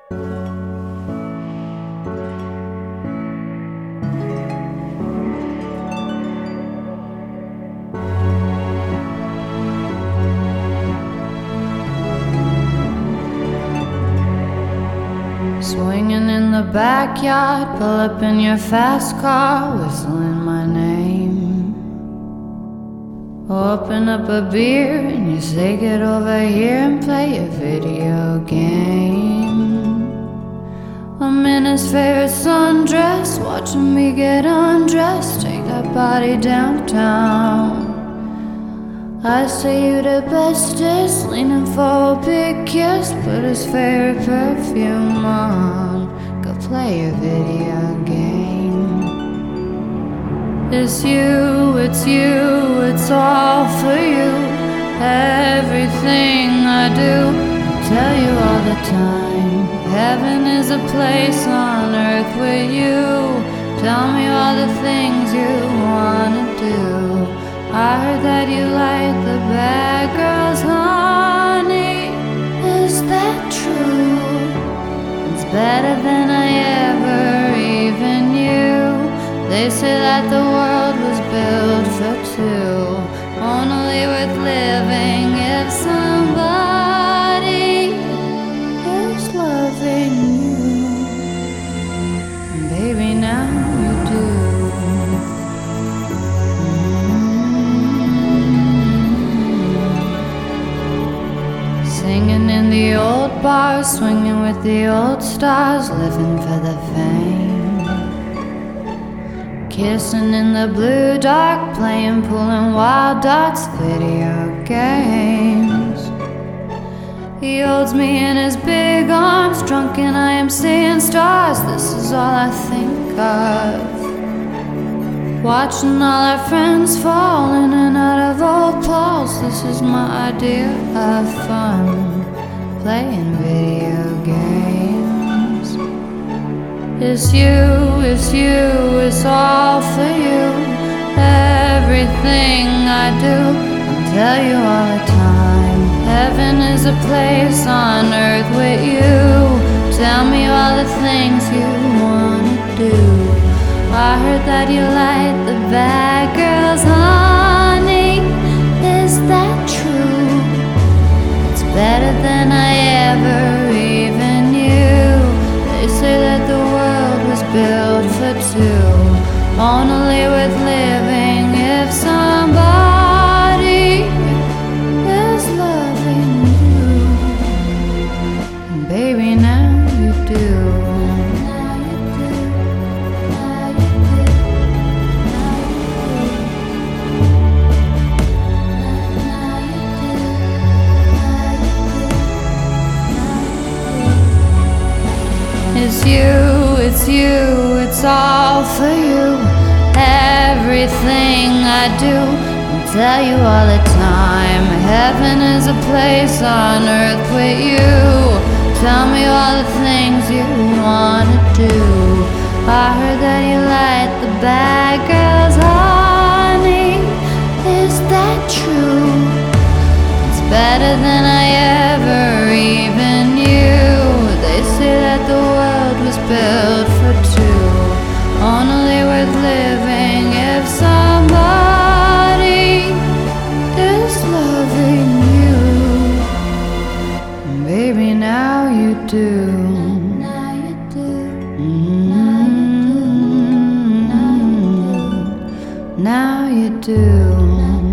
Swinging in the backyard, pull up in your fast car, whistling my name. Open up a beer and you say get over here and play a video game. I'm in his favorite sundress, watching me get undressed, take that body downtown. I say you the bestest, leaning for a big kiss, put his favorite perfume on, go play a video game. It's you, it's you, it's all for you. Everything I do, I tell you all the time. Heaven is a place on earth with you. Tell me all the things you wanna do. I heard that you like the bad girls, honey. Is that true? It's better than I ever even knew. They say that the world was built for two, only worth living if somebody is loving you. And baby, now you do. Singing in the old bars, swinging with the old stars, living for the fame. Kissing in the blue dark, playing pool and wild dots, video games. He holds me in his big arms, drunk and I am seeing stars. This is all I think of. Watching all our friends fall in and out of old Pauls. This is my idea of fun, playing video games. It's you, it's you, it's all for you. Everything I do, I'll tell you all the time. Heaven is a place on earth with you. Tell me all the things you wanna do. I heard that you like the bad girls, honey. Is that true? It's better than I ever even knew. They say that the world was built for two, only worth living if somebody is loving you. And baby, now you do. It's you, it's you, it's all for you. Everything I do, I'll tell you all the time. Heaven is a place on earth with you. Tell me all the things you wanna do. I heard that you like the bad girls, honey. Is that true? It's better than I ever even knew. They say that the world was built for two, only worth living if somebody is loving you. And baby, now you do. Now you do. Now you do.